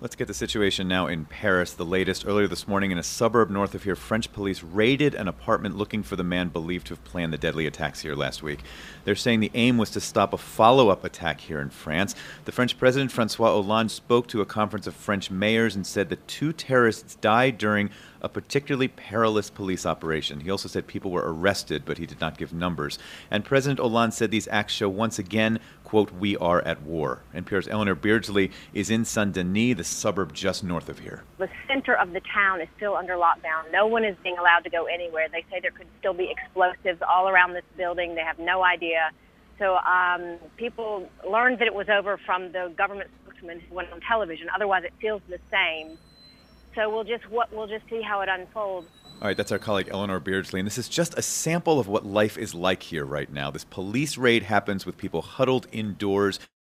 Let's get the situation now in Paris. The latest earlier this morning in a suburb north of here, French police raided an apartment looking for the man believed to have planned the deadly attacks here last week. They're saying the aim was to stop a follow-up attack here in France. The French president, Francois Hollande, spoke to a conference of French mayors and said that two terrorists died during a particularly perilous police operation. He also said people were arrested, but he did not give numbers. And President Hollande said these acts show once again, quote, "We are at war." NPR's Eleanor Beardsley is in Saint-Denis, the suburb just north of here. The center of the town is still under lockdown. No one is being allowed to go anywhere. They say there could still be explosives all around this building. They have no idea. So people learned that it was over from the government spokesman who went on television. Otherwise, it feels the same. So we'll just see how it unfolds. All right, that's our colleague Eleanor Beardsley, and this is just a sample of what life is like here right now. This police raid happens with people huddled indoors.